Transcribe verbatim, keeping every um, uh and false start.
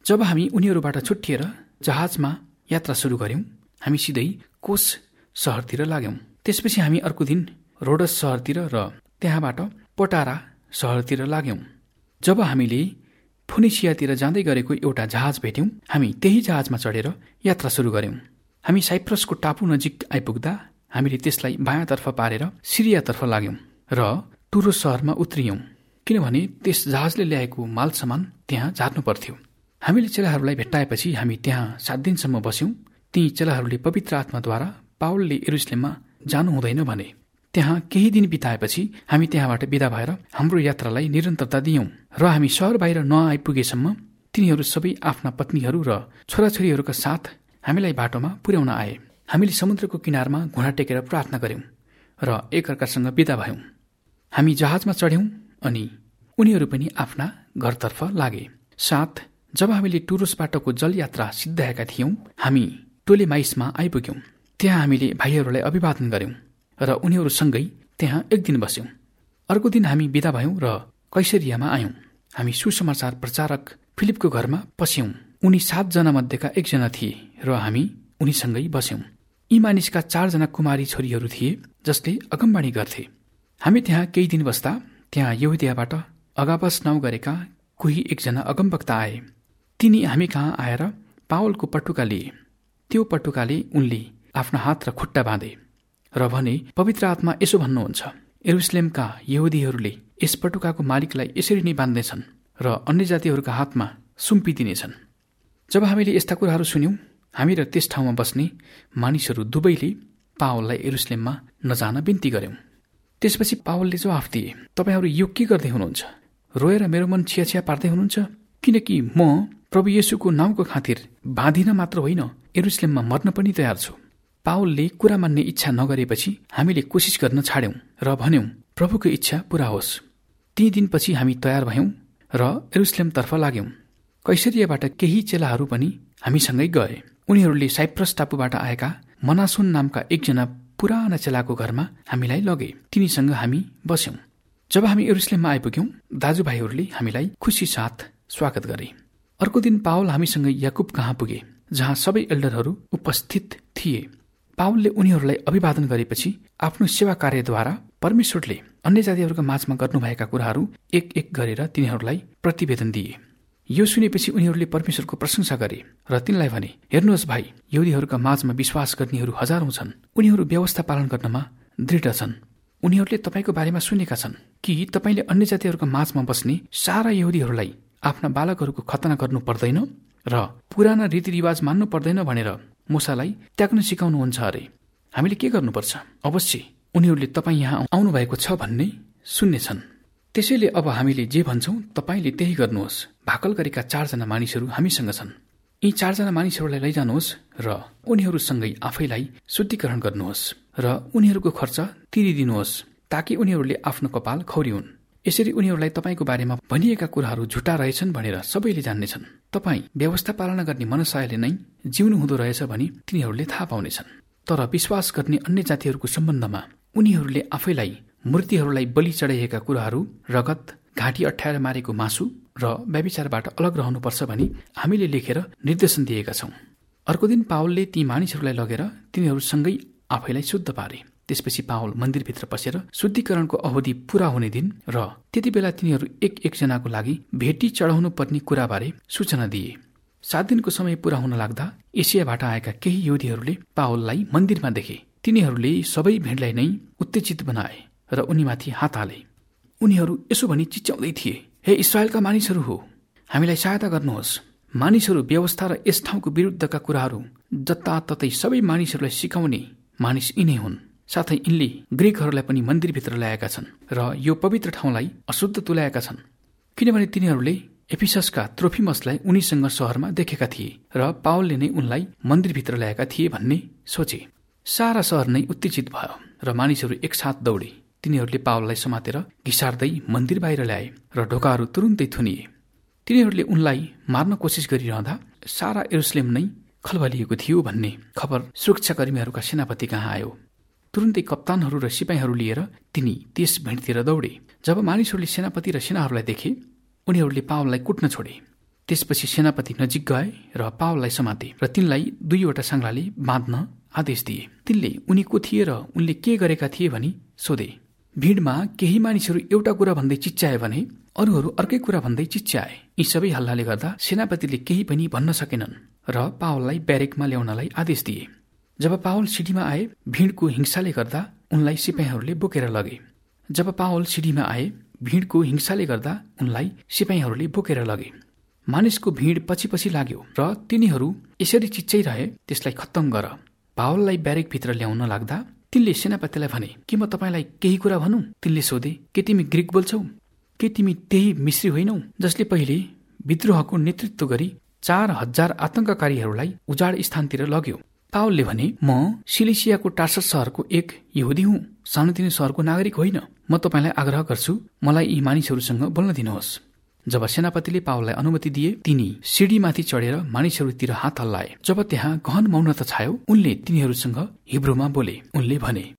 जब हामी उनीहरूबाट छुट्टिएर जहाजमा यात्रा सुरु गर्यौं, हामी सिधै कोस सहरतिर लाग्यौं। त्यसपछि हामी अर्को दिन रोडस सहरतिर र त्यहाँबाट पोटारा सहरतिर लाग्यौं। जब हामीले फोनिसियातिर जाँदै गरेको एउटा जहाज भेट्यौं, हामी त्यही जहाजमा चढेर यात्रा सुरु गर्यौं। हामी साइप्रसको टापु नजिक आइपुग्दा हामीले त्यसलाई बायाँतर्फ पारेर सिरियातर्फ लाग्यौं र टुरोस सहरमा उत्रियौं, किनभने त्यस जहाजले ल्याएको माल सामान त्यहाँ झार्नु पर्थ्यो। हामीले चेलाहरूलाई भेट्टाएपछि हामी त्यहाँ सात दिनसम्म बस्यौं। ती चेलाहरूले पवित्र आत्माद्वारा पावलले यरुशलेममा जानु हुँदैन भने। त्यहाँ केही दिन बिताएपछि हामी त्यहाँबाट बिदा भएर हाम्रो यात्रालाई निरन्तरता दियौं र हामी सहर बाहिर नआइपुगेसम्म तिनीहरू सबै आफ्ना पत्नीहरू र छोराछोरीहरूका साथ हामीलाई बाटोमा पुर्याउन आए। हामीले समुद्रको किनारमा घुँडा टेकेर प्रार्थना गर्यौं र एकअर्कासँग बिदा भयौं। हामी जहाजमा चढ्यौं अनि उनीहरू पनि आफ्ना घरतर्फ लागे। साथ जब हामीले टुरोसबाटको जलयात्रा सिद्ध्याएका थियौं, हामी टोलेमाइसमा आइपुग्यौं। त्यहाँ हामीले भाइहरूलाई अभिवादन गर्यौं र उनीहरूसँगै त्यहाँ एक दिन बस्यौं। अर्को दिन हामी बिदा भयौं र कैसरियामा आयौं। हामी सुसमाचार प्रचारक फिलिपको घरमा पस्यौं। उनी सातजना मध्येका एकजना थिए र हामी उनीसँगै बस्यौं। यी मानिसका चारजना कुमारी छोरीहरू थिए जसले अगमबाणी गर्थे। हामी त्यहाँ केही दिन बस्दा त्यहाँ यहुदियाबाट अगाबस नाउँ गरेका कोही एकजना अगमवक्ता आए। तिनी हामी कहाँ आएर पावलको पटुका लिए। त्यो पटुकाले उनले आफ्ना हात र खुट्टा बाँधे र भने, पवित्र आत्मा यसो भन्नुहुन्छ, यरुशलेमका यहुदीहरूले यस पटुकाको मालिकलाई यसरी नै बाँध्नेछन् र अन्य जातिहरूका हातमा सुम्पिदिनेछन्। जब हामीले यस्ता कुराहरू सुन्यौं, हामी र त्यस ठाउँमा बस्ने मानिसहरू दुवैले पावललाई यरुशलेममा नजान बिन्ती गर्यौं। त्यसपछि पावलले जवाफ दिए, तपाईहरू यो के गर्दै हुनुहुन्छ? रोएर मेरो मन छियाछिया पार्दै हुनुहुन्छ? किनकि म प्रभु येशूको नाउँको खातिर बाँधिन मात्र होइन, यरुशलेममा मर्न पनि तयार छु। पावलले कुरा मान्ने इच्छा नगरेपछि हामीले कोसिस गर्न छाड्यौं र भन्यौं, प्रभुको इच्छा पूरा होस्। ती दिनपछि हामी तयार भयौं र यरुशलेमतर्फ लाग्यौं। कैसरियाबाट केही चेलाहरू पनि हामीसँगै गए। उनीहरूले साइप्रस टापुबाट आएका मनासोन नामका एकजना पुराना चेलाको घरमा हामीलाई लगे। तिनीसँग हामी बस्यौं। जब हामी यरुशलेममा आइपुग्यौं, दाजुभाइहरूले हामीलाई खुसी साथ स्वागत गरे। अर्को दिन पावल हामीसँग याकुब कहाँ पुगे, जहाँ सबै एल्डरहरू उपस्थित थिए। पावलले उनीहरूलाई अभिवादन गरेपछि आफ्नो सेवा कार्यद्वारा परमेश्वरले अन्य जातिहरूका माझमा गर्नुभएका कुराहरू एक एक गरेर तिनीहरूलाई प्रतिवेदन दिए। यो सुनेपछि उनीहरूले परमेश्वरको प्रशंसा गरे र तिनलाई भने, हेर्नुहोस् भाइ, यहुदीहरूका माझमा विश्वास गर्नेहरू हजारौं छन्। उनीहरू व्यवस्था पालन गर्नमा दृढ छन्। उनीहरूले तपाईँको बारेमा सुनेका छन् कि तपाईँले अन्य जातिहरूका माझमा बस्ने सारा यहुदीहरूलाई आफ्ना बालकहरूको खतना गर्नु पर्दैन र पुराना रीतिरिवाज मान्नु पर्दैन भनेर मूसालाई त्याग्न सिकाउनुहुन्छ अरे। हामीले के गर्नुपर्छ? अवश्य उनीहरूले तपाईँ यहाँ आउनु भएको छ भन्ने सुन्नेछन्। त्यसैले अब हामीले जे भन्छौं तपाईँले त्यही गर्नुहोस्। भाकल गरेका चारजना मानिसहरू हामीसँग छन्। यी चारजना मानिसहरूलाई लैजानुहोस् र उनीहरूसँगै आफैलाई शुद्धिकरण गर्नुहोस् र उनीहरूको खर्च तिरिदिनुहोस्, ताकि उनीहरूले आफ्नो कपाल खौरिउन्। यसरी उनीहरूलाई तपाईँको बारेमा भनिएका कुराहरू झुटा रहेछन् भनेर सबैले जान्नेछन्। तपाईँ व्यवस्था पालना गर्ने मनसायले नै जिउनु हुँदो रहेछ भनी तिनीहरूले थाहा पाउनेछन्। तर विश्वास गर्ने अन्य जातिहरूको सम्बन्धमा उनीहरूले आफैलाई मूर्तिहरूलाई बलि चढाइएका कुराहरू, रगत, घाँटी अठ्याएर मारेको मासु र व्यभिचारबाट अलग रहनुपर्छ भनी हामीले लेखेर निर्देशन दिएका छौं। अर्को दिन पावलले ती मानिसहरूलाई लगेर तिनीहरूसँगै आफैलाई शुद्ध पारे। त्यसपछि पावल मन्दिरभित्र पसेर शुद्धिकरणको अवधि पूरा हुने दिन र त्यति बेला तिनीहरू एक एकजनाको लागि भेटी चढाउनु पर्ने कुराबारे सूचना दिए। सात दिनको समय पूरा हुन लाग्दा एसियाबाट आएका केही यहुदीहरूले पावललाई मन्दिरमा देखे। तिनीहरूले सबै भेडलाई नै उत्तेजित बनाए र उनीमाथि हात हाले। उनीहरू यसो भनी चिच्याउँदै थिए, हे इस्राएलका मानिसहरू हो, हामीलाई सहायता गर्नुहोस्। मानिसहरू व्यवस्था र यस ठाउँको विरुद्धका कुराहरू जताततै सबै मानिसहरूलाई सिकाउने मानिस यिनै हुन्। साथै यिनले ग्रीकहरूलाई पनि मन्दिरभित्र ल्याएका छन् र यो पवित्र ठाउँलाई अशुद्ध तुल्याएका छन्, किनभने तिनीहरूले एफिससका त्रोफिमसलाई उनीसँग सहरमा देखेका थिए र पावलले नै उनलाई मन्दिरभित्र ल्याएका थिए भन्ने सोचे। सारा सहर नै उत्तेजित भयो र मानिसहरू एकसाथ दौडे। तिनीहरूले पावललाई समातेर घिसार्दै मन्दिर बाहिर ल्याए र ढोकाहरू तुरुन्तै थुनिए। तिनीहरूले उनलाई मार्न कोसिस गरिरहँदा सारा यरुशलेम नै खलबलिएको थियो भन्ने खबर सुरक्षाकर्मीहरूका सेनापति कहाँ आयो। तुरुन्तै कप्तानहरू र सिपाहीहरू लिएर तिनी त्यस भिडतिर दौडे। जब मानिसहरूले सेनापति र सेनाहरूलाई देखे, उनीहरूले पावललाई कुट्न छोडे। त्यसपछि सेनापति नजिक गए र पावललाई समाते र तिनलाई दुईवटा साङ्लाले बाँध्न आदेश दिए। तिनले उनी को थिए र उनले के गरेका थिए भनी सोधे। भिडमा केही मानिसहरू एउटा कुरा भन्दै चिच्याए भने अरूहरू अर्कै कुरा भन्दै चिच्याए। यी सबै हल्लाले गर्दा सेनापतिले केही पनि भन्न सकेनन् र पावललाई ब्यारेकमा ल्याउनलाई आदेश दिए। जब पावल सिडीमा आए, भिडको हिंसाले गर्दा उनलाई सिपाहीहरूले बोकेर लगे। जब पावल सिडीमा आए, भिडको हिंसाले गर्दा उनलाई सिपाहीहरूले बोकेर लगे। मानिसको भिड पछि पछि लाग्यो र तिनीहरू यसरी चिच्चाइरहे, त्यसलाई खत्तम गर। पावललाई ब्यारेकभित्र ल्याउन लाग्दा तिनले सेनापतिलाई भने, के म तपाईँलाई केही कुरा भनौँ? तिनले सोधे, के तिमी ग्रिक बोल्छौ? के तिमी त्यही मिश्री होइनौ जसले पहिले विद्रोहको नेतृत्व गरी चार हजार आतंककारीहरूलाई उजाड स्थानतिर लग्यो? पावलले भने, म सिलिसियाको टार्सस सहरको एक यहुदी हुँ, सानोतिनो सहरको नागरिक होइन। म तपाईँलाई आग्रह गर्छु, मलाई यी मानिसहरूसँग बोल्न दिनुहोस्। जब सेनापतिले पावललाई अनुमति दिए, तिनी सिडीमाथि चढेर मानिसहरूतिर हात हल्लाए। जब त्यहाँ गहन मौनता छायो, उनले तिनीहरूसँग हिब्रूमा बोले। उनले भने,